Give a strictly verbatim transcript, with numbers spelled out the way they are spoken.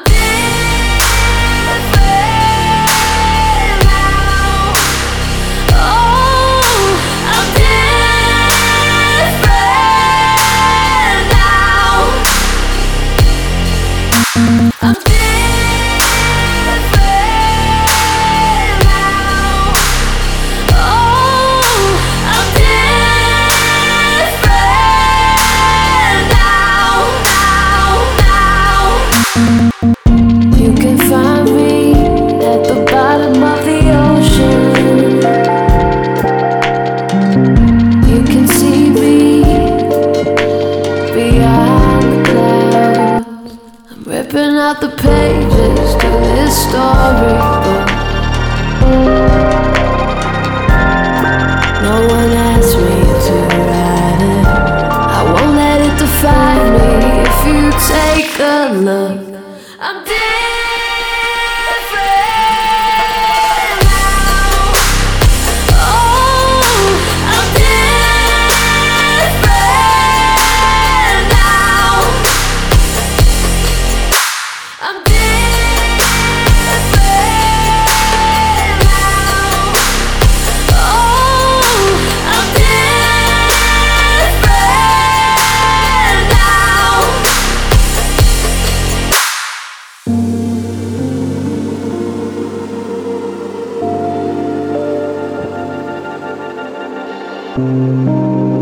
Ripping out the pages to this storybook. No one asked me to write it. I won't let it define me. If you take a look, I'm different now. Oh, I'm different now. I'm different now. Oh, I'm different now. Thank you.